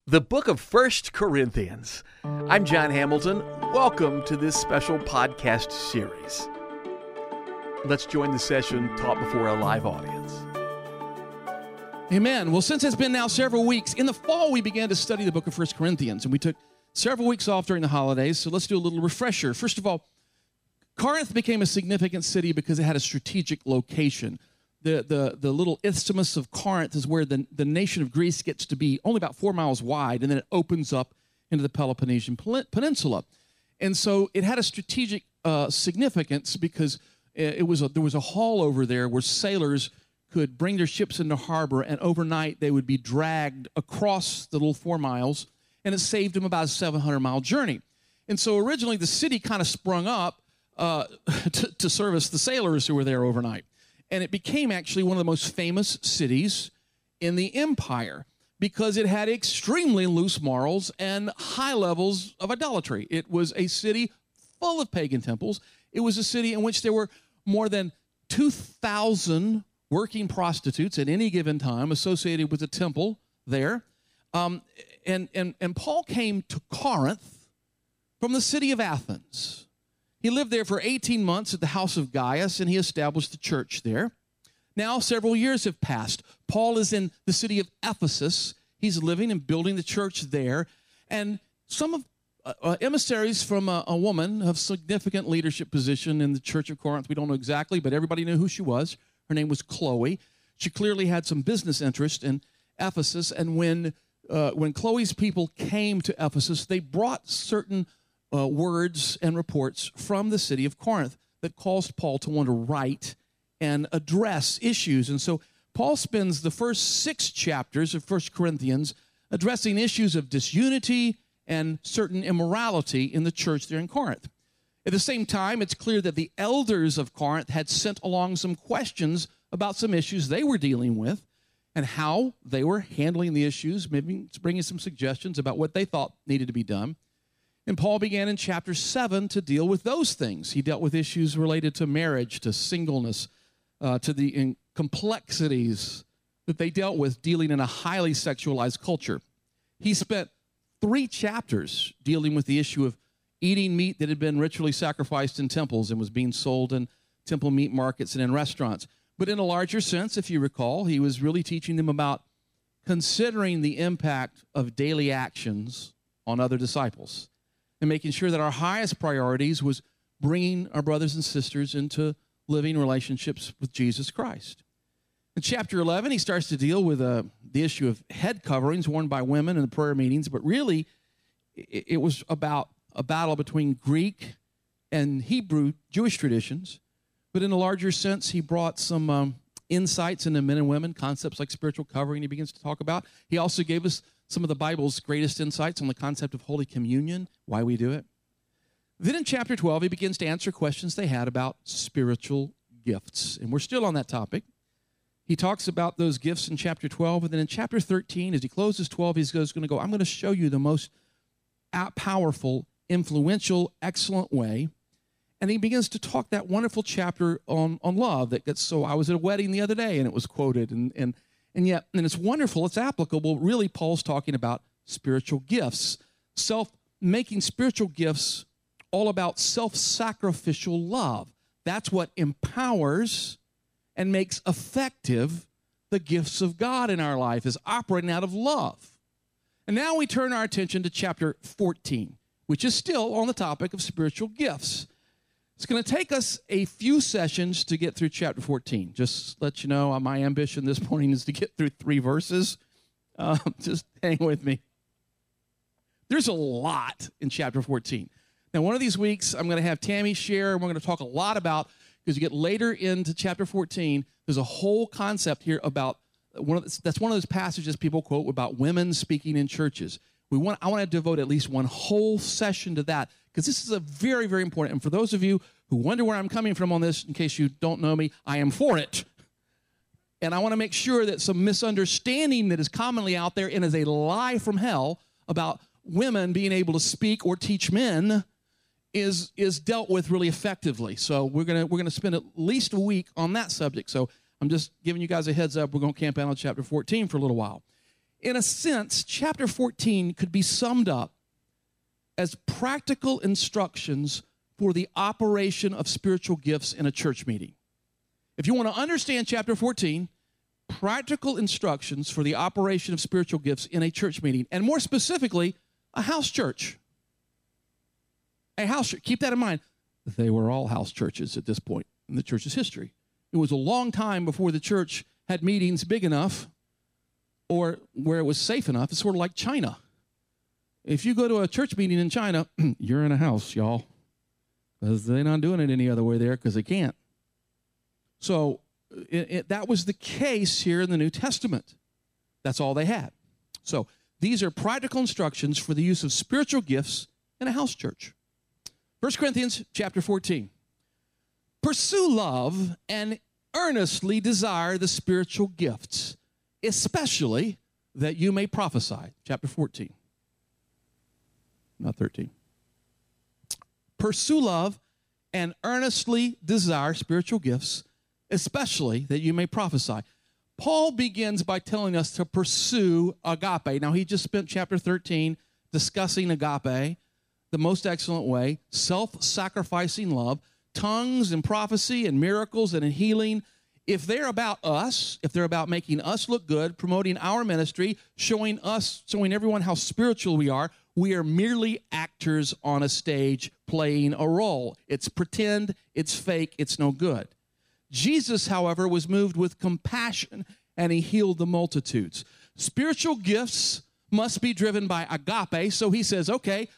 The book of 1 Corinthians. I'm John Hamilton. Welcome to this special podcast series. Let's join the session taught before a live audience. Amen. Well, since it's been now several weeks, in the fall we began to study the book of 1 Corinthians, and we took several weeks off during the holidays, so let's do a little refresher. First of all, Corinth became a significant city because it had a strategic location. The little isthmus of Corinth is where the nation of Greece gets to be only about 4 miles wide, and then it opens up into the Peloponnesian Peninsula. And so it had a strategic significance because there was a hall over there where sailors could bring their ships into harbor, and overnight they would be dragged across the little 4 miles, and it saved them about a 700-mile journey. And so originally the city kind of sprung up to service the sailors who were there overnight. And it became actually one of the most famous cities in the empire because it had extremely loose morals and high levels of idolatry. It was a city full of pagan temples. It was a city in which there were more than 2,000 working prostitutes at any given time associated with the temple there. And Paul came to Corinth from the city of Athens. He lived there for 18 months at the house of Gaius, and he established the church there. Now, several years have passed. Paul is in the city of Ephesus. He's living and building the church there. And some of emissaries from a woman of significant leadership position in the church of Corinth, we don't know exactly, but everybody knew who she was. Her name was Chloe. She clearly had some business interest in Ephesus, and when Chloe's people came to Ephesus, they brought certain words and reports from the city of Corinth that caused Paul to want to write and address issues. And so Paul spends the first 6 chapters of 1 Corinthians addressing issues of disunity and certain immorality in the church there in Corinth. At the same time, it's clear that the elders of Corinth had sent along some questions about some issues they were dealing with and how they were handling the issues, maybe bringing some suggestions about what they thought needed to be done. And Paul began in chapter 7 to deal with those things. He dealt with issues related to marriage, to singleness, to the complexities that they dealt with dealing in a highly sexualized culture. He spent 3 chapters dealing with the issue of eating meat that had been ritually sacrificed in temples and was being sold in temple meat markets and in restaurants. But in a larger sense, if you recall, he was really teaching them about considering the impact of daily actions on other disciples, and making sure that our highest priorities was bringing our brothers and sisters into living relationships with Jesus Christ. In chapter 11, he starts to deal with the issue of head coverings worn by women in the prayer meetings, but really it was about a battle between Greek and Hebrew Jewish traditions. But in a larger sense, he brought some insights into men and women, concepts like spiritual covering he begins to talk about. He also gave us some of the Bible's greatest insights on the concept of Holy Communion, why we do it. Then in chapter 12, he begins to answer questions they had about spiritual gifts. And we're still on that topic. He talks about those gifts in chapter 12. And then in chapter 13, as he closes 12, he's going to go, I'm going to show you the most powerful, influential, excellent way. And he begins to talk that wonderful chapter on love that gets, so I was at a wedding the other day and it was quoted. And it's wonderful, it's applicable. Really, Paul's talking about spiritual gifts, making spiritual gifts all about self-sacrificial love. That's what empowers and makes effective the gifts of God in our life, is operating out of love. And now we turn our attention to chapter 14, which is still on the topic of spiritual gifts. It's going to take us a few sessions to get through chapter 14. Just let you know, my ambition this morning is to get through 3 verses. Just hang with me. There's a lot in chapter 14. Now, one of these weeks, I'm going to have Tammy share, and we're going to talk a lot about, because you get later into chapter 14, there's a whole concept here about, that's one of those passages people quote about women speaking in churches. I want to devote at least one whole session to that, because this is a very, very important. And for those of you who wonder where I'm coming from on this, in case you don't know me, I am for it. And I want to make sure that some misunderstanding that is commonly out there and is a lie from hell about women being able to speak or teach men is dealt with really effectively. So we're gonna spend at least a week on that subject. So I'm just giving you guys a heads up. We're going to camp out on chapter 14 for a little while. In a sense, chapter 14 could be summed up as practical instructions for the operation of spiritual gifts in a church meeting. If you want to understand chapter 14, practical instructions for the operation of spiritual gifts in a church meeting, and more specifically, a house church. A house church. Keep that in mind. They were all house churches at this point in the church's history. It was a long time before the church had meetings big enough or where it was safe enough. It's sort of like China. If you go to a church meeting in China, you're in a house, y'all, because they're not doing it any other way there because they can't. So that was the case here in the New Testament. That's all they had. So these are practical instructions for the use of spiritual gifts in a house church. 1 Corinthians chapter 14. Pursue love and earnestly desire the spiritual gifts, especially that you may prophesy. Chapter 14. Not 13. Pursue love and earnestly desire spiritual gifts, especially that you may prophesy. Paul begins by telling us to pursue agape. Now, he just spent chapter 13 discussing agape, the most excellent way, self-sacrificing love, tongues and prophecy and miracles and healing. If they're about us, if they're about making us look good, promoting our ministry, showing everyone how spiritual we are merely actors on a stage playing a role. It's pretend, it's fake, it's no good. Jesus, however, was moved with compassion, and he healed the multitudes. Spiritual gifts must be driven by agape, so he says, okay,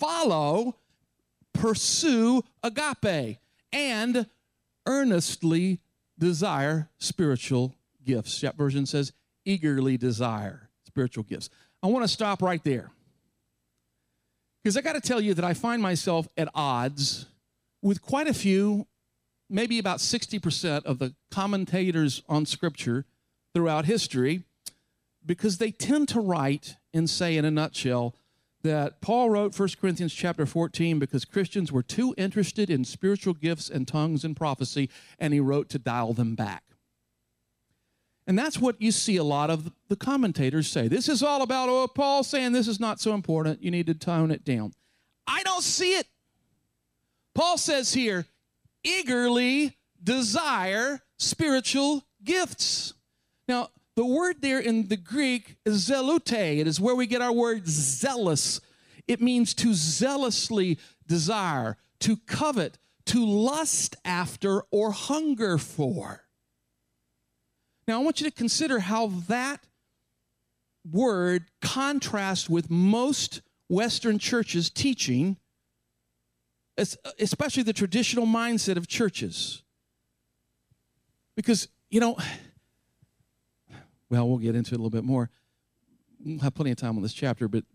pursue agape, and earnestly desire spiritual gifts. That version says, eagerly desire spiritual gifts. I want to stop right there, because I got to tell you that I find myself at odds with quite a few, maybe about 60% of the commentators on Scripture throughout history, because they tend to write and say in a nutshell that Paul wrote 1 Corinthians chapter 14 because Christians were too interested in spiritual gifts and tongues and prophecy, and he wrote to dial them back. And that's what you see a lot of the commentators say. This is all about, Paul saying this is not so important. You need to tone it down. I don't see it. Paul says here, eagerly desire spiritual gifts. Now, the word there in the Greek is zelute. It is where we get our word zealous. It means to zealously desire, to covet, to lust after, or hunger for. Now, I want you to consider how that word contrasts with most Western churches' teaching, especially the traditional mindset of churches. Because, we'll get into it a little bit more. We'll have plenty of time on this chapter, but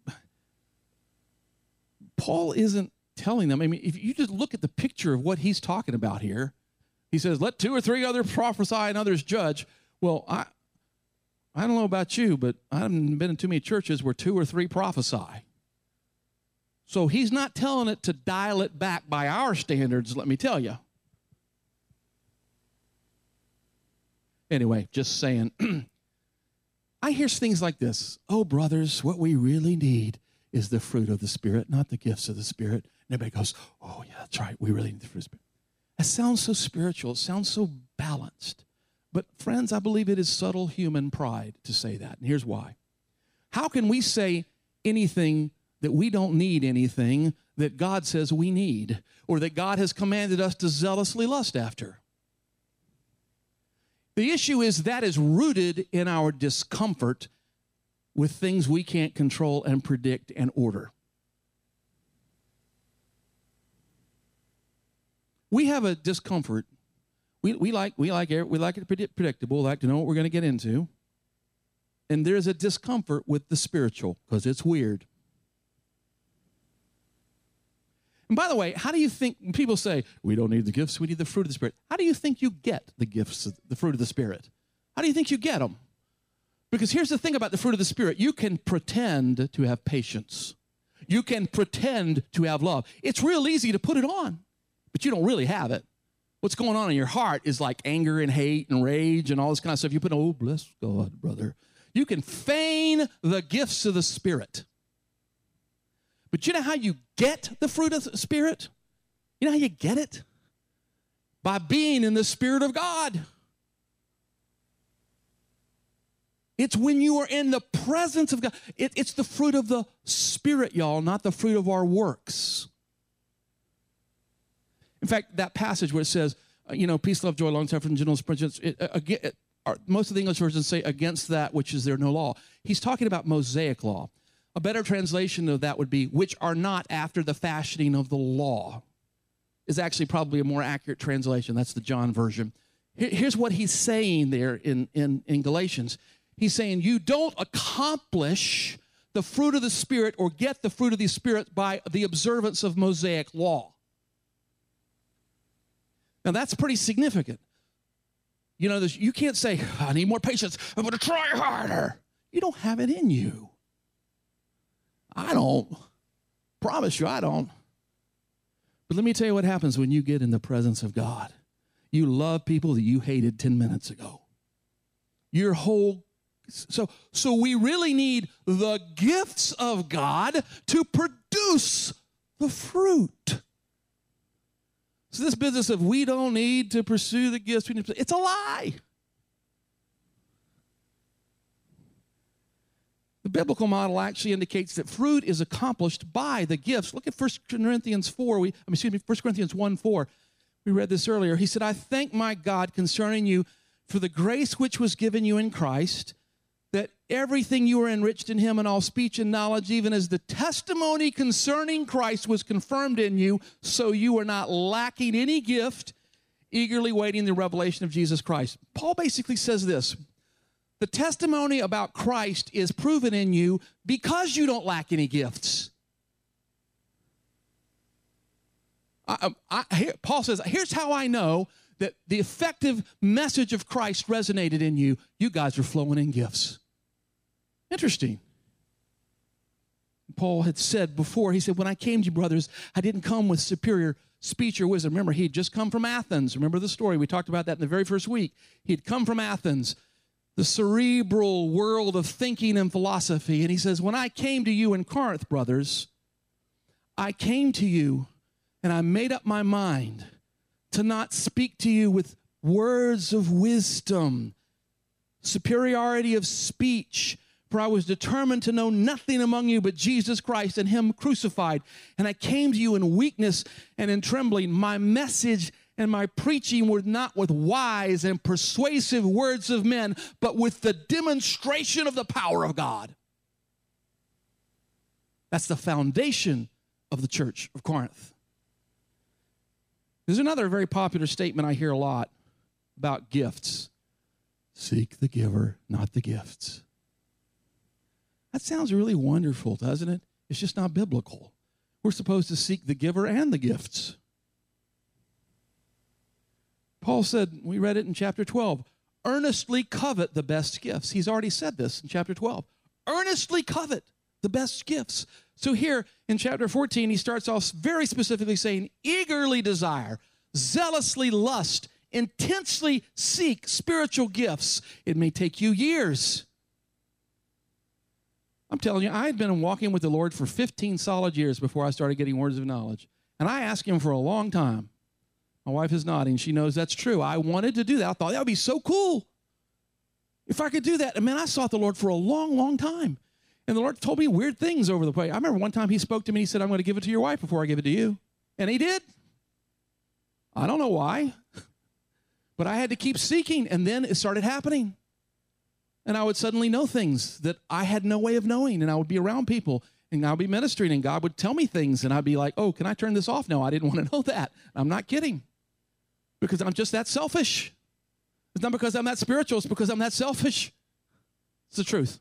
Paul isn't telling them. I mean, if you just look at the picture of what he's talking about here, he says, let 2 or 3 others prophesy and others judge. Well, I don't know about you, but I haven't been in too many churches where 2 or 3 prophesy. So he's not telling it to dial it back by our standards, let me tell you. Anyway, just saying. I hear things like this. Oh, brothers, what we really need is the fruit of the Spirit, not the gifts of the Spirit. And everybody goes, oh, yeah, that's right. We really need the fruit of the Spirit. That sounds so spiritual. It sounds so balanced. But friends, I believe it is subtle human pride to say that. And here's why. How can we say anything that we don't need anything that God says we need, or that God has commanded us to zealously lust after? The issue is that is rooted in our discomfort with things we can't control and predict and order. We have a discomfort. We like it predictable. We like to know what we're going to get into. And there's a discomfort with the spiritual because it's weird. And by the way, how do you think, when people say, we don't need the gifts, we need the fruit of the Spirit, how do you think you get the gifts, the fruit of the Spirit? How do you think you get them? Because here's the thing about the fruit of the Spirit. You can pretend to have patience. You can pretend to have love. It's real easy to put it on, but you don't really have it. What's going on in your heart is like anger and hate and rage and all this kind of stuff. You put, oh, bless God, brother. You can feign the gifts of the Spirit. But you know how you get the fruit of the Spirit? You know how you get it? By being in the Spirit of God. It's when you are in the presence of God. It's the fruit of the Spirit, y'all, not the fruit of our works. In fact, that passage where it says, peace, love, joy, long-suffering, gentleness, patience, most of the English versions say against that which is there no law. He's talking about Mosaic law. A better translation of that would be, which are not after the fashioning of the law, is actually probably a more accurate translation. That's the John version. Here's what he's saying there in Galatians. He's saying you don't accomplish the fruit of the Spirit or get the fruit of the Spirit by the observance of Mosaic law. Now, that's pretty significant. You can't say, I need more patience. I'm going to try harder. You don't have it in you. I don't. Promise you, I don't. But let me tell you what happens when you get in the presence of God. You love people that you hated 10 minutes ago. So we really need the gifts of God to produce the fruit. So this business of we don't need to pursue the gifts, it's a lie. The biblical model actually indicates that fruit is accomplished by the gifts. Look at 1 Corinthians 1 Corinthians 1:4. We read this earlier. He said, I thank my God concerning you for the grace which was given you in Christ, that everything you were enriched in him in all speech and knowledge, even as the testimony concerning Christ was confirmed in you, so you are not lacking any gift, eagerly waiting the revelation of Jesus Christ. Paul basically says this. The testimony about Christ is proven in you because you don't lack any gifts. Paul says, here's how I know that the effective message of Christ resonated in you. You guys are flowing in gifts. Interesting. Paul had said before, he said, when I came to you, brothers, I didn't come with superior speech or wisdom. Remember, he had just come from Athens. Remember the story. We talked about that in the very first week. He had come from Athens, the cerebral world of thinking and philosophy. And he says, when I came to you in Corinth, brothers, I came to you and I made up my mind to not speak to you with words of wisdom, superiority of speech, for I was determined to know nothing among you but Jesus Christ and him crucified. And I came to you in weakness and in trembling. My message and my preaching were not with wise and persuasive words of men, but with the demonstration of the power of God. That's the foundation of the church of Corinth. There's another very popular statement I hear a lot about gifts. Seek the giver, not the gifts. That sounds really wonderful, doesn't it? It's just not biblical. We're supposed to seek the giver and the gifts. Paul said, we read it in chapter 12, earnestly covet the best gifts. He's already said this in chapter 12. Earnestly covet the best gifts. So here in chapter 14, he starts off very specifically saying, eagerly desire, zealously lust, intensely seek spiritual gifts. It may take you years. I'm telling you, I had been walking with the Lord for 15 solid years before I started getting words of knowledge. And I asked him for a long time. My wife is nodding. She knows that's true. I wanted to do that. I thought that would be so cool if I could do that. And man, I sought the Lord for a long, long time. And the Lord told me weird things over the way. I remember one time he spoke to me and he said, I'm going to give it to your wife before I give it to you. And he did. I don't know why, but I had to keep seeking. And then it started happening. And I would suddenly know things that I had no way of knowing. And I would be around people and I would be ministering and God would tell me things. And I'd be like, oh, can I turn this off? No, I didn't want to know that. I'm not kidding. Because I'm just that selfish. It's not because I'm that spiritual. It's because I'm that selfish. It's the truth.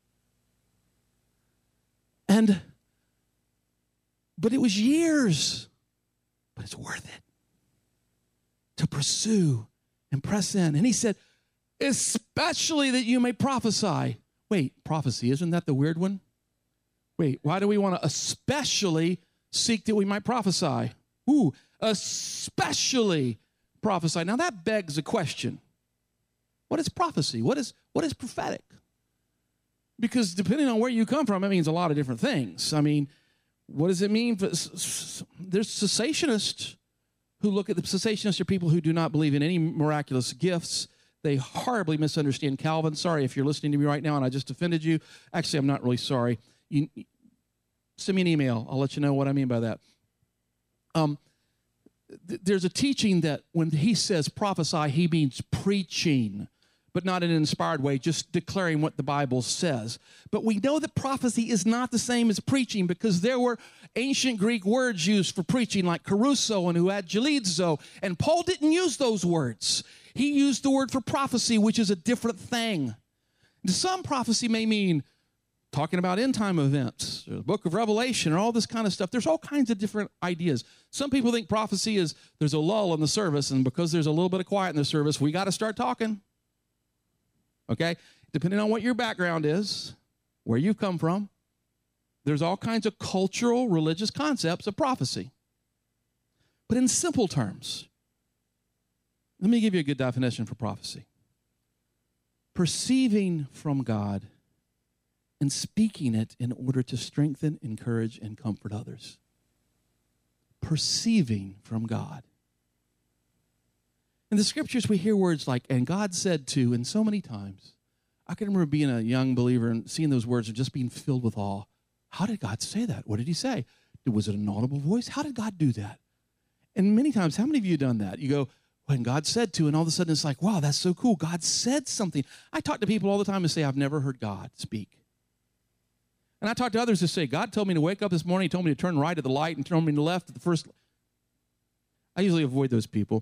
But it was years. But it's worth it to pursue and press in. And he said, especially that you may prophesy. Wait, prophecy, isn't that the weird one? Wait, why do we want to especially seek that we might prophesy? Ooh, especially prophesy. Now that begs a question. What is prophecy? What is prophetic? Because depending on where you come from, it means a lot of different things. I mean, what does it mean? There's cessationists who look at the cessationists are people who do not believe in any miraculous gifts. They horribly misunderstand Calvin. Sorry if you're listening to me right now and I just offended you. Actually, I'm not really sorry. Send me an email. I'll let you know what I mean by that. There's a teaching that when he says prophesy, he means preaching, but not in an inspired way, just declaring what the Bible says. But we know that prophecy is not the same as preaching because there were ancient Greek words used for preaching like caruso and huagilizo, and Paul didn't use those words. He used the word for prophecy, which is a different thing. Some prophecy may mean talking about end-time events, or the book of Revelation, or all this kind of stuff. There's all kinds of different ideas. Some people think prophecy is there's a lull in the service, and because there's a little bit of quiet in the service, we got to start talking. Okay? Depending on what your background is, where you've come from, there's all kinds of cultural, religious concepts of prophecy. But in simple terms, let me give you a good definition for prophecy. Perceiving from God and speaking it in order to strengthen, encourage, and comfort others. Perceiving from God. In the scriptures, we hear words like, and God said to, and so many times. I can remember being a young believer and seeing those words and just being filled with awe. How did God say that? What did he say? Was it an audible voice? How did God do that? And many times, how many of you have done that? You go, when God said to, and all of a sudden it's like, wow, that's so cool. God said something. I talk to people all the time and say, I've never heard God speak. And I talk to others who say, God told me to wake up this morning. He told me to turn right at the light and turn me to the left at the first. I usually avoid those people.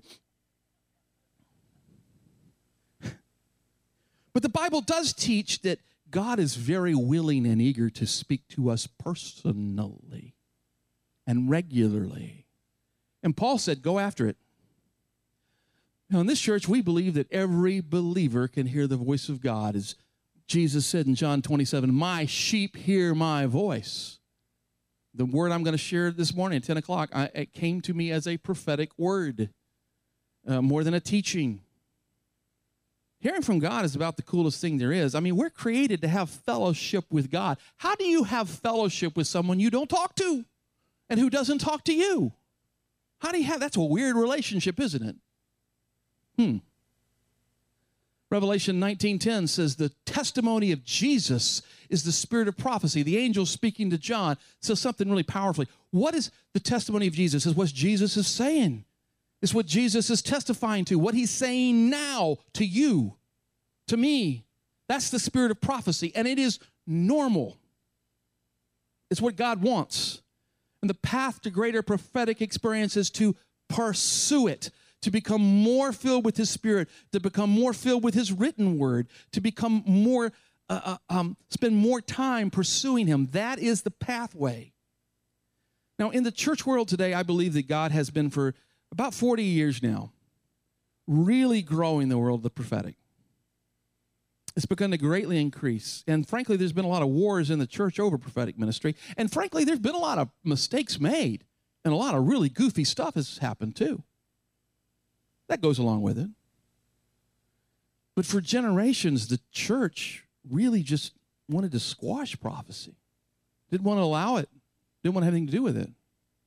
But the Bible does teach that God is very willing and eager to speak to us personally and regularly. And Paul said, go after it. Now, in this church, we believe that every believer can hear the voice of God. As Jesus said in John 27, my sheep hear my voice. The word I'm going to share this morning at 10 o'clock, it came to me as a prophetic word, more than a teaching. Hearing from God is about the coolest thing there is. I mean, we're created to have fellowship with God. How do you have fellowship with someone you don't talk to and who doesn't talk to you? How do you have, that's a weird relationship, isn't it? Revelation 19:10 says the testimony of Jesus is the spirit of prophecy. The angel speaking to John says something really powerfully. What is the testimony of Jesus? It's what Jesus is saying. It's what Jesus is testifying to, what he's saying now to you, to me. That's the spirit of prophecy, and it is normal. It's what God wants. And the path to greater prophetic experience is to pursue it, to become more filled with his spirit, to become more filled with his written word, to become more, spend more time pursuing him. That is the pathway. Now, in the church world today, I believe that God has been for about 40 years now, really growing the world of the prophetic. It's begun to greatly increase. And frankly, there's been a lot of wars in the church over prophetic ministry. And frankly, there's been a lot of mistakes made. And a lot of really goofy stuff has happened too. That goes along with it. But for generations, the church really just wanted to squash prophecy. Didn't want to allow it. Didn't want anything to do with it.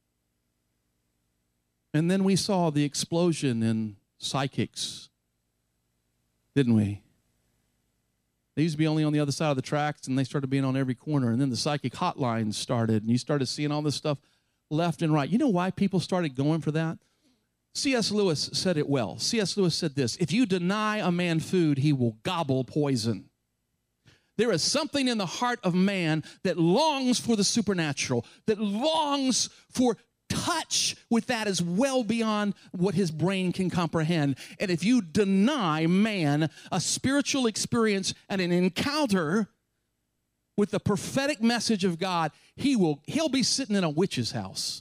And then we saw the explosion in psychics, didn't we? They used to be only on the other side of the tracks, and they started being on every corner. And then the psychic hotlines started, and you started seeing all this stuff left and right. You know why people started going for that? C.S. Lewis said it well. C.S. Lewis said this, if you deny a man food, he will gobble poison. There is something in the heart of man that longs for the supernatural, that longs for touch with that is well beyond what his brain can comprehend. And if you deny man a spiritual experience and an encounter with the prophetic message of God, he'll be sitting in a witch's house.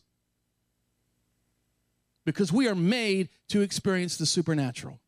Because we are made to experience the supernatural.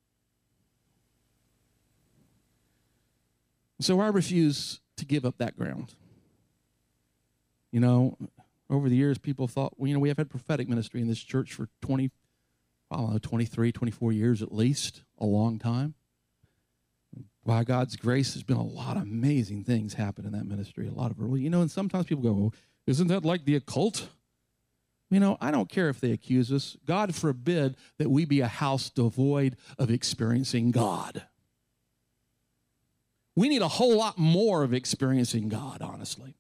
So I refuse to give up that ground. You know, over the years, people thought, well, we have had prophetic ministry in this church for 23, 24 years at least, a long time. by God's grace, there's been a lot of amazing things happen in that ministry, a lot of early, and sometimes people go, well, isn't that like the occult? I don't care if they accuse us. God forbid that we be a house devoid of experiencing God. We need a whole lot more of experiencing God, honestly.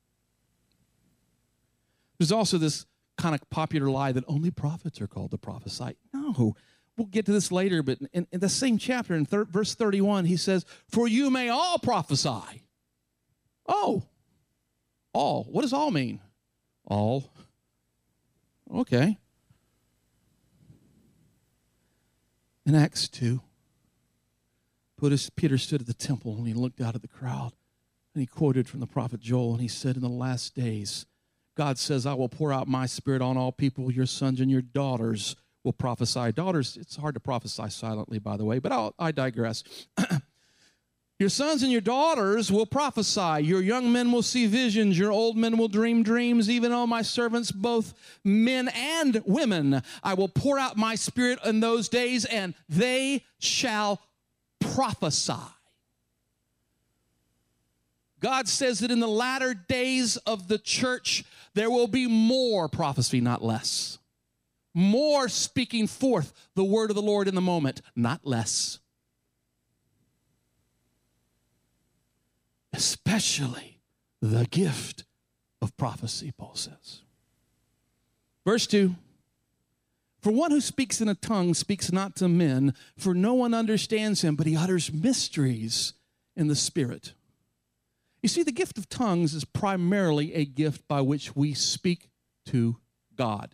There's also this kind of popular lie that only prophets are called to prophesy. No, we'll get to this later, but in the same chapter, in verse 31, he says, for you may all prophesy. Oh, all. What does all mean? All. Okay. In Acts 2, Peter stood at the temple and he looked out at the crowd and he quoted from the prophet Joel and he said, in the last days, God says, I will pour out my spirit on all people. Your sons and your daughters will prophesy. Daughters, it's hard to prophesy silently, by the way, but I digress. Your sons and your daughters will prophesy. Your young men will see visions. Your old men will dream dreams. Even all my servants, both men and women, I will pour out my spirit in those days, and they shall prophesy. God says that in the latter days of the church, there will be more prophecy, not less. More speaking forth the word of the Lord in the moment, not less. Especially the gift of prophecy, Paul says. Verse 2, for one who speaks in a tongue speaks not to men, for no one understands him, but he utters mysteries in the Spirit. You see, the gift of tongues is primarily a gift by which we speak to God.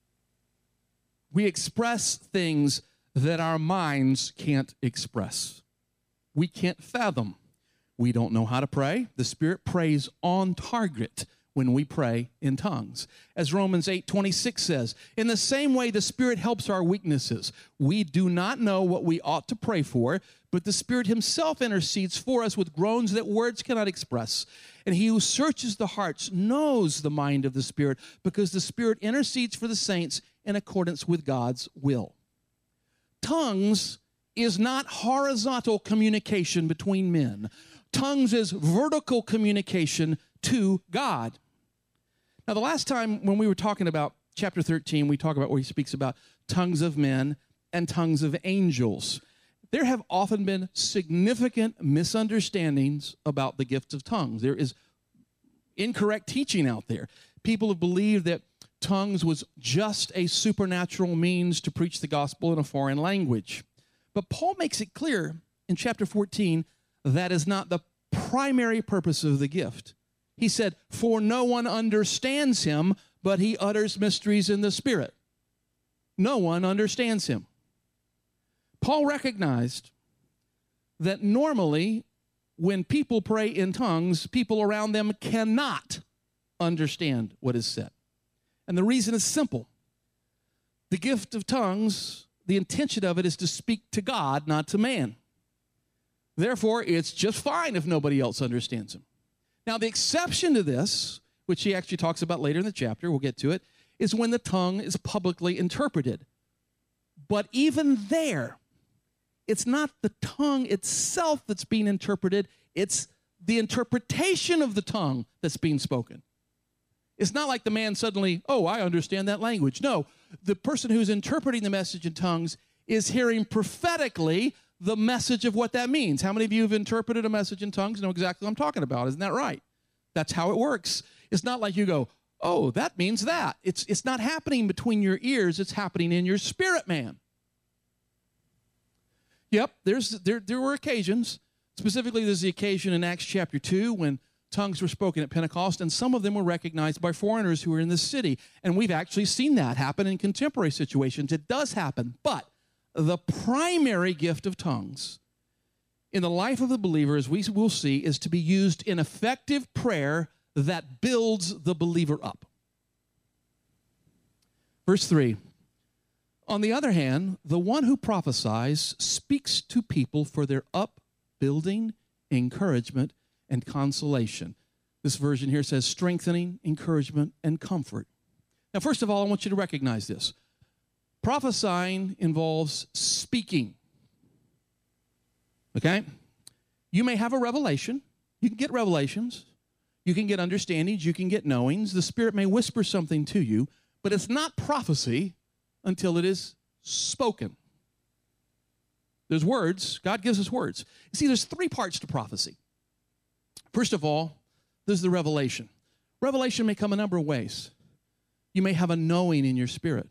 We express things that our minds can't express. We can't fathom. We don't know how to pray. The Spirit prays on target when we pray in tongues. As Romans 8:26 says, in the same way the Spirit helps our weaknesses. We do not know what we ought to pray for, but the Spirit himself intercedes for us with groans that words cannot express. And he who searches the hearts knows the mind of the Spirit, because the Spirit intercedes for the saints in accordance with God's will. Tongues is not horizontal communication between men. Tongues is vertical communication to God. Now, the last time when we were talking about chapter 13, we talked about where he speaks about tongues of men and tongues of angels. There have often been significant misunderstandings about the gift of tongues. There is incorrect teaching out there. People have believed that tongues was just a supernatural means to preach the gospel in a foreign language. But Paul makes it clear in chapter 14 that is not the primary purpose of the gift. He said, for no one understands him, but he utters mysteries in the Spirit. No one understands him. Paul recognized that normally when people pray in tongues, people around them cannot understand what is said. And the reason is simple. The gift of tongues, the intention of it is to speak to God, not to man. Therefore, it's just fine if nobody else understands him. Now, the exception to this, which he actually talks about later in the chapter, we'll get to it, is when the tongue is publicly interpreted. But even there, it's not the tongue itself that's being interpreted, it's the interpretation of the tongue that's being spoken. It's not like the man suddenly, oh, I understand that language. No, the person who's interpreting the message in tongues is hearing prophetically the message of what that means. How many of you have interpreted a message in tongues know exactly what I'm talking about? Isn't that right? That's how it works. It's not like you go, oh, that means that. It's not happening between your ears. It's happening in your spirit, man. Yep, there were occasions. Specifically, there's the occasion in Acts chapter 2 when tongues were spoken at Pentecost, and some of them were recognized by foreigners who were in the city. And we've actually seen that happen in contemporary situations. It does happen, but the primary gift of tongues in the life of the believer, as we will see, is to be used in effective prayer that builds the believer up. Verse 3, on the other hand, the one who prophesies speaks to people for their upbuilding, encouragement, and consolation. This version here says strengthening, encouragement, and comfort. Now, first of all, I want you to recognize this. Prophesying involves speaking. Okay? You may have a revelation. You can get revelations. You can get understandings. You can get knowings. The Spirit may whisper something to you, but it's not prophecy until it is spoken. There's words. God gives us words. You see, there's three parts to prophecy. First of all, there's the revelation. Revelation may come a number of ways. You may have a knowing in your spirit.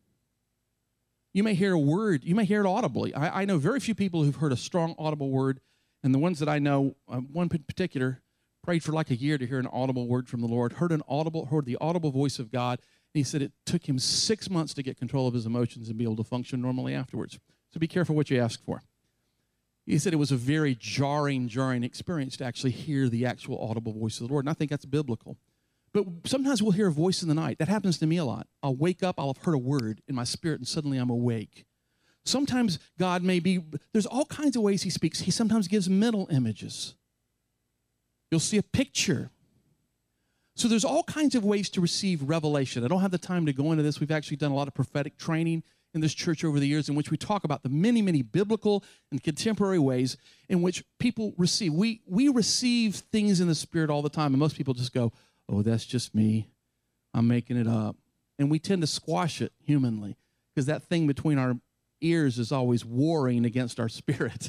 You may hear a word. You may hear it audibly. I know very few people who've heard a strong audible word, and the ones that I know, one in particular, prayed for like a year to hear an audible word from the Lord, heard the audible voice of God, and he said it took him 6 months to get control of his emotions and be able to function normally afterwards. So be careful what you ask for. He said it was a very jarring experience to actually hear the actual audible voice of the Lord, and I think that's biblical. But sometimes we'll hear a voice in the night. That happens to me a lot. I'll wake up, I'll have heard a word in my spirit, and suddenly I'm awake. Sometimes God there's all kinds of ways he speaks. He sometimes gives mental images. You'll see a picture. So there's all kinds of ways to receive revelation. I don't have the time to go into this. We've actually done a lot of prophetic training in this church over the years in which we talk about the many, many biblical and contemporary ways in which people receive. We receive things in the Spirit all the time, and most people just go, oh, that's just me. I'm making it up. And we tend to squash it humanly because that thing between our ears is always warring against our spirit.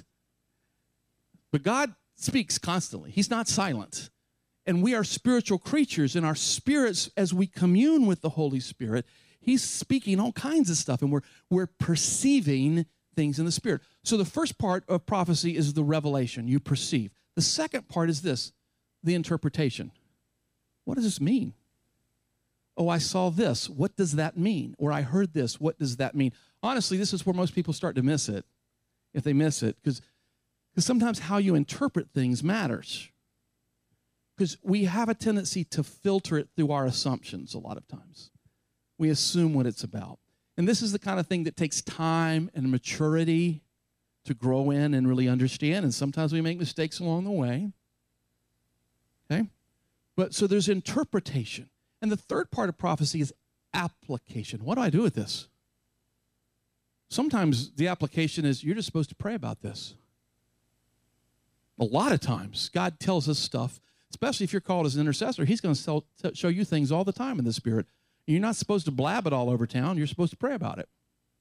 But God speaks constantly. He's not silent. And we are spiritual creatures, and our spirits, as we commune with the Holy Spirit, He's speaking all kinds of stuff, and we're perceiving things in the Spirit. So the first part of prophecy is the revelation. You perceive. The second part is this, the interpretation. What does this mean? Oh, I saw this. What does that mean? Or I heard this. What does that mean? Honestly, this is where most people start to miss it, if they miss it, because sometimes how you interpret things matters. Because we have a tendency to filter it through our assumptions a lot of times. We assume what it's about. And this is the kind of thing that takes time and maturity to grow in and really understand. And sometimes we make mistakes along the way. Okay? But so there's interpretation. And the third part of prophecy is application. What do I do with this? Sometimes the application is you're just supposed to pray about this. A lot of times, God tells us stuff, especially if you're called as an intercessor. He's going to show you things all the time in the Spirit. You're not supposed to blab it all over town. You're supposed to pray about it.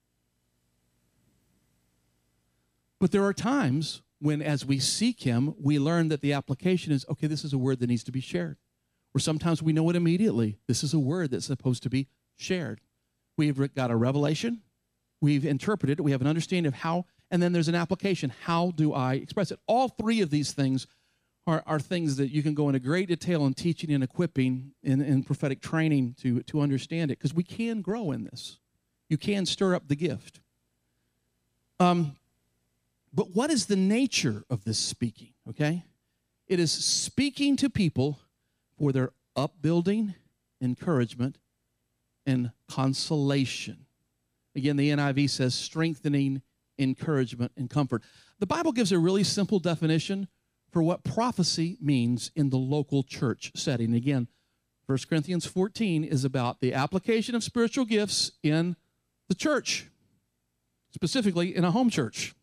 But there are times when, as we seek Him, we learn that the application is, okay, this is a word that needs to be shared. Or sometimes we know it immediately. This is a word that's supposed to be shared. We've got a revelation. We've interpreted it. We have an understanding of how, and then there's an application. How do I express it? All three of these things are things that you can go into great detail in teaching and equipping in prophetic training to understand it, because we can grow in this. You can stir up the gift. But what is the nature of this speaking, okay? It is speaking to people for their upbuilding, encouragement, and consolation. Again, the NIV says strengthening, encouragement, and comfort. The Bible gives a really simple definition for what prophecy means in the local church setting. Again, 1 Corinthians 14 is about the application of spiritual gifts in the church, specifically in a home church.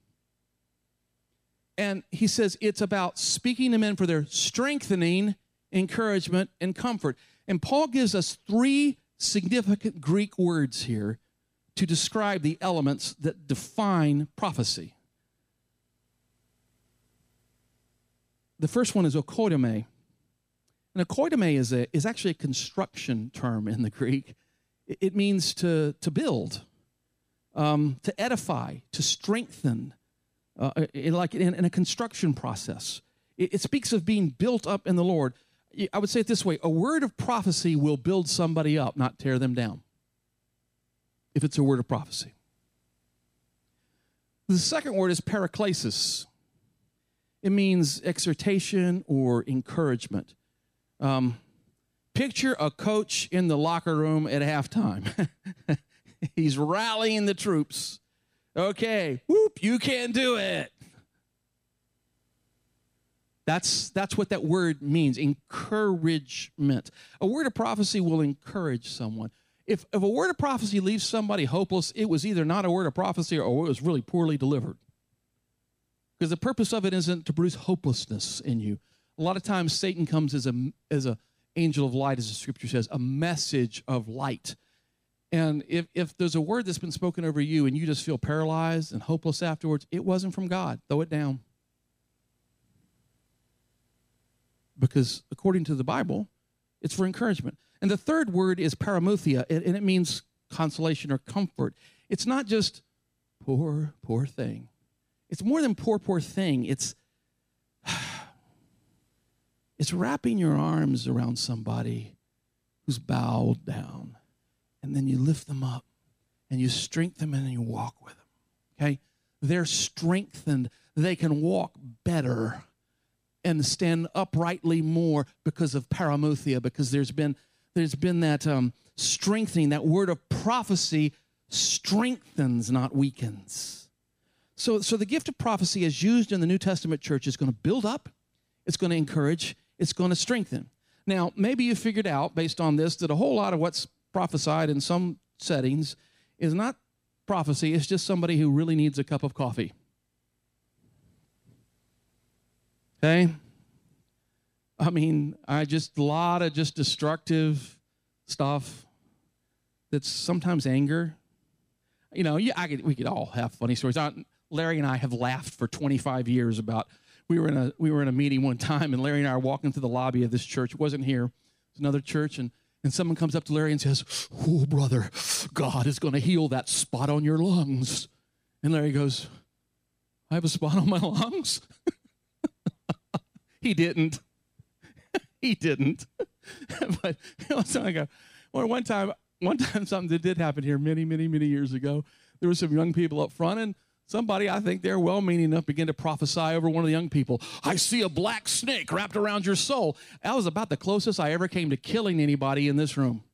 And he says it's about speaking to men for their strengthening, encouragement, and comfort. And Paul gives us three significant Greek words here to describe the elements that define prophecy. The first one is oikoidome. And oikoidome is actually a construction term in the Greek. It means to build, to edify, to strengthen, like in a construction process. It speaks of being built up in the Lord. I would say it this way: a word of prophecy will build somebody up, not tear them down, if it's a word of prophecy. The second word is paraklesis. It means exhortation or encouragement. Picture a coach in the locker room at halftime. He's rallying the troops. Okay, whoop, you can do it. That's what that word means, encouragement. A word of prophecy will encourage someone. If a word of prophecy leaves somebody hopeless, it was either not a word of prophecy or it was really poorly delivered. Because the purpose of it isn't to produce hopelessness in you. A lot of times Satan comes as a angel of light, as the scripture says, a message of light. And if there's a word that's been spoken over you and you just feel paralyzed and hopeless afterwards, it wasn't from God. Throw it down. Because according to the Bible, it's for encouragement. And the third word is paramuthia, and it means consolation or comfort. It's not just poor, poor thing. It's more than poor, poor thing. It's wrapping your arms around somebody who's bowed down, and then you lift them up, and you strengthen them, and you walk with them, okay? They're strengthened. They can walk better and stand uprightly more because of paramuthia, because there's been that strengthening. That word of prophecy strengthens, not weakens. So the gift of prophecy as used in the New Testament church is going to build up, it's going to encourage, it's going to strengthen. Now, maybe you figured out, based on this, that a whole lot of what's prophesied in some settings is not prophecy, it's just somebody who really needs a cup of coffee. Okay? I mean, a lot of just destructive stuff that's sometimes anger. You know, we could all have funny stories. Larry and I have laughed for 25 years about, we were in a meeting one time, and Larry and I are walking through the lobby of this church. It wasn't here. It was another church, and someone comes up to Larry and says, "Oh, brother, God is going to heal that spot on your lungs." And Larry goes, "I have a spot on my lungs?" He didn't. He didn't. But one time something that did happen here many, many, many years ago. There were some young people up front, and somebody, I think they're well-meaning enough, began to prophesy over one of the young people. "I see a black snake wrapped around your soul." That was about the closest I ever came to killing anybody in this room.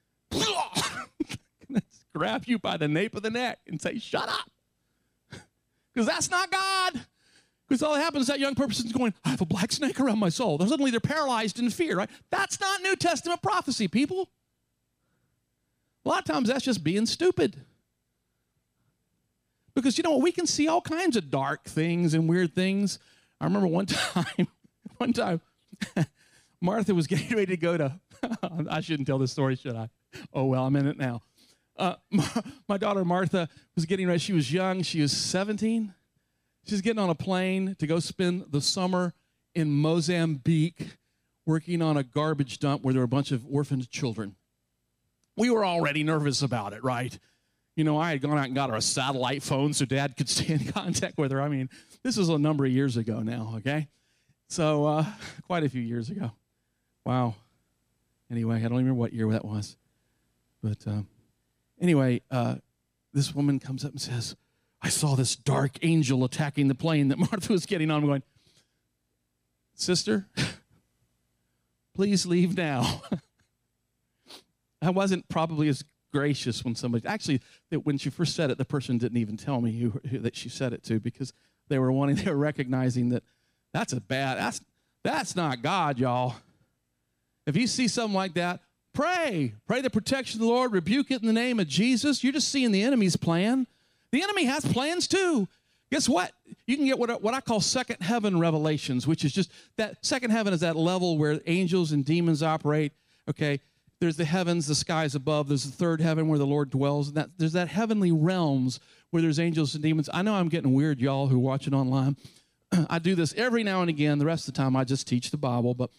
Grab you by the nape of the neck and say, "Shut up." Because that's not God. Because all that happens is that young person's going, "I have a black snake around my soul." Suddenly they're paralyzed in fear, right? That's not New Testament prophecy, people. A lot of times that's just being stupid. Because, you know, we can see all kinds of dark things and weird things. I remember one time, Martha was getting ready to go to, I shouldn't tell this story, should I? Oh, well, I'm in it now. My daughter Martha was getting ready. She was young. She was 17. She's getting on a plane to go spend the summer in Mozambique working on a garbage dump where there were a bunch of orphaned children. We were already nervous about it, right? You know, I had gone out and got her a satellite phone so Dad could stay in contact with her. I mean, this was a number of years ago now, okay? So, quite a few years ago. Wow. Anyway, I don't remember what year that was. But anyway, this woman comes up and says, "I saw this dark angel attacking the plane that Martha was getting on." I'm going, "Sister, please leave now." I wasn't probably as gracious when somebody, actually, when she first said it, the person didn't even tell me who that she said it to, because they were recognizing that that's not God, y'all. If you see something like that, pray the protection of the Lord, rebuke it in the name of Jesus. You're just seeing the enemy's plan. The enemy has plans too. Guess what? You can get what I call second heaven revelations, which is just that second heaven is that level where angels and demons operate, okay? There's the heavens, the skies above. There's the third heaven where the Lord dwells. And there's that heavenly realms where there's angels and demons. I know I'm getting weird, y'all who watch it online. I do this every now and again. The rest of the time I just teach the Bible. But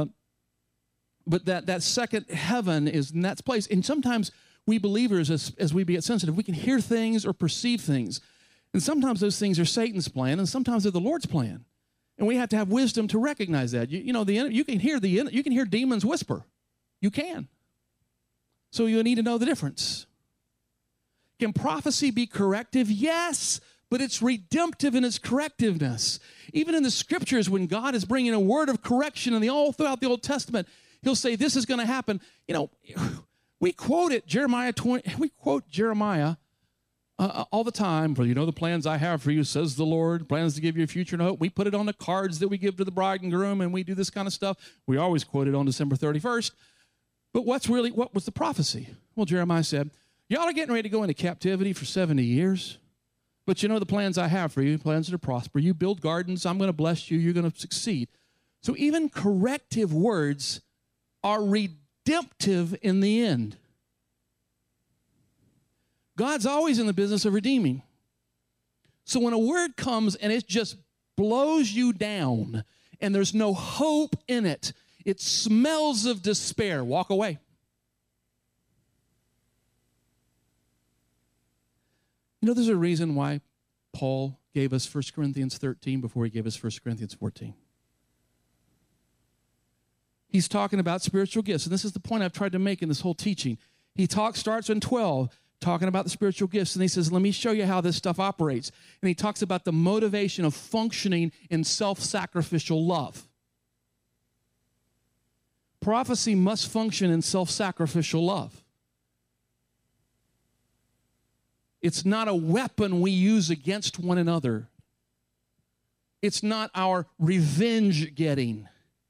that second heaven is in that place. And sometimes we believers, as we get sensitive, we can hear things or perceive things. And sometimes those things are Satan's plan, and sometimes they're the Lord's plan. And we have to have wisdom to recognize that. You can hear demons whisper. You can. So you need to know the difference. Can prophecy be corrective? Yes, but it's redemptive in its correctiveness. Even in the scriptures, when God is bringing a word of correction all throughout the Old Testament, he'll say, this is going to happen. You know, we quote it, Jeremiah all the time. "For you know the plans I have for you, says the Lord, plans to give you a future and hope." We put it on the cards that we give to the bride and groom, and we do this kind of stuff. We always quote it on December 31st. But what was the prophecy? Well, Jeremiah said, y'all are getting ready to go into captivity for 70 years. But you know the plans I have for you, plans to prosper. You build gardens, I'm going to bless you, you're going to succeed. So even corrective words are redemptive in the end. God's always in the business of redeeming. So when a word comes and it just blows you down and there's no hope in it, it smells of despair, walk away. You know, there's a reason why Paul gave us 1 Corinthians 13 before he gave us 1 Corinthians 14. He's talking about spiritual gifts, and this is the point I've tried to make in this whole teaching. He starts in 12, talking about the spiritual gifts, and he says, let me show you how this stuff operates. And he talks about the motivation of functioning in self-sacrificial love. Prophecy must function in self-sacrificial love. It's not a weapon we use against one another. It's not our revenge getting.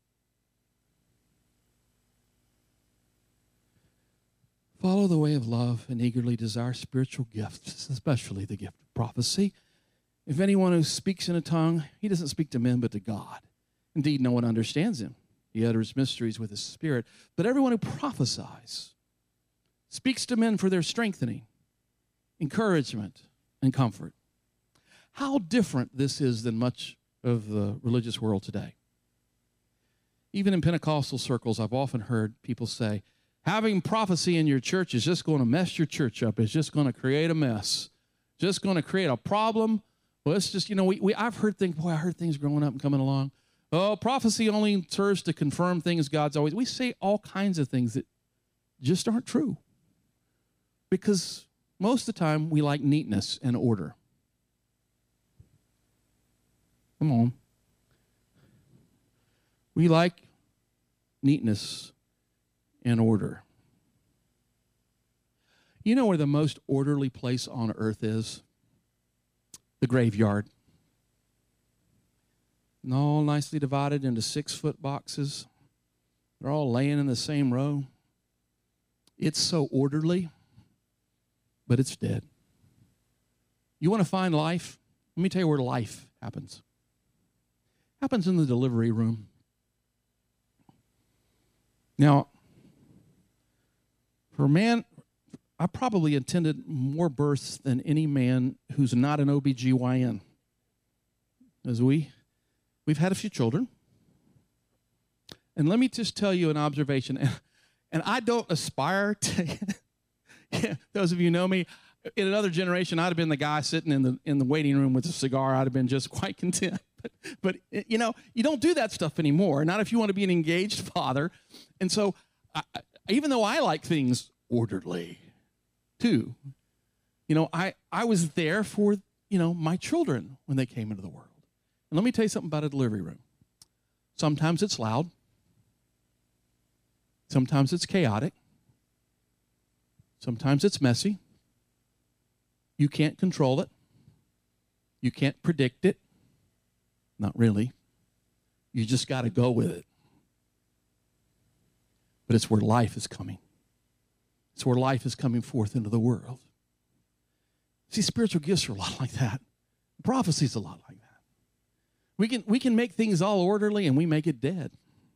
Follow the way of love and eagerly desire spiritual gifts, especially the gift of prophecy. If anyone who speaks in a tongue, he doesn't speak to men but to God. Indeed, no one understands him. He utters mysteries with his spirit. But everyone who prophesies speaks to men for their strengthening, encouragement, and comfort. How different this is than much of the religious world today. Even in Pentecostal circles, I've often heard people say, having prophecy in your church is just going to mess your church up. It's just going to create a mess. Just going to create a problem. Well, it's just, I've heard things, I heard things growing up and coming along. Oh, prophecy only serves to confirm things God's always. We say all kinds of things that just aren't true. Because most of the time we like neatness and order. Come on. We like neatness and order. You know where the most orderly place on earth is? The graveyard. And all nicely divided into 6-foot boxes. They're all laying in the same row. It's so orderly, but it's dead. You want to find life? Let me tell you where life happens. It happens in the delivery room. Now, for a man, I probably attended more births than any man who's not an OBGYN. As we've had a few children. And let me just tell you an observation. And I don't aspire to, those of you who know me, in another generation, I'd have been the guy sitting in the waiting room with a cigar. I'd have been just quite content. But you don't do that stuff anymore, not if you want to be an engaged father. And so even though I like things orderly too, I was there for, my children when they came into the world. And let me tell you something about a delivery room. Sometimes it's loud. Sometimes it's chaotic. Sometimes it's messy. You can't control it. You can't predict it. Not really. You just got to go with it. But it's where life is coming. It's where life is coming forth into the world. See, spiritual gifts are a lot like that. Prophecy is a lot like that. We can make things all orderly and we make it dead.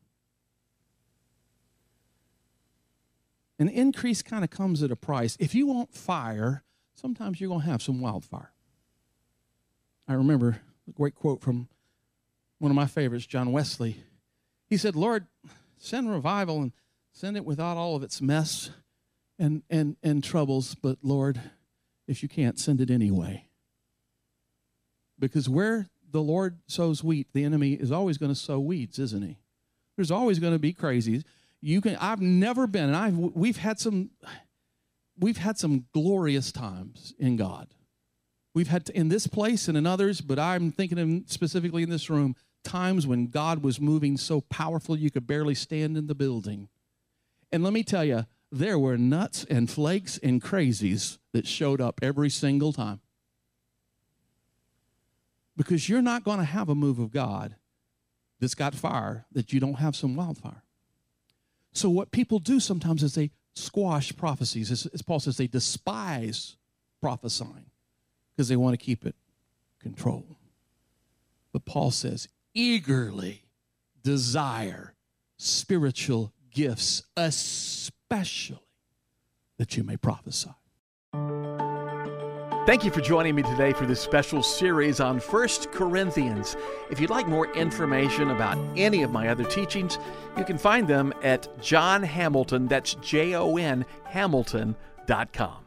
An increase kind of comes at a price. If you want fire, sometimes you're going to have some wildfire. I remember a great quote from one of my favorites, John Wesley. He said, Lord, send revival and send it without all of its mess and troubles, but Lord, if you can't, send it anyway. Because where the Lord sows wheat, the enemy is always going to sow weeds, isn't he? There's always going to be crazies. I've never been, and we've had some glorious times in God. We've had in this place and in others, but I'm thinking of specifically in this room, times when God was moving so powerful you could barely stand in the building. And let me tell you, there were nuts and flakes and crazies that showed up every single time. Because you're not going to have a move of God that's got fire that you don't have some wildfire. So what people do sometimes is they squash prophecies. As Paul says, they despise prophesying. because they want to keep it controlled. But Paul says, eagerly desire spiritual gifts, especially that you may prophesy. Thank you for joining me today for this special series on 1 Corinthians. If you'd like more information about any of my other teachings, you can find them at John Hamilton, that's Jon Hamilton.com.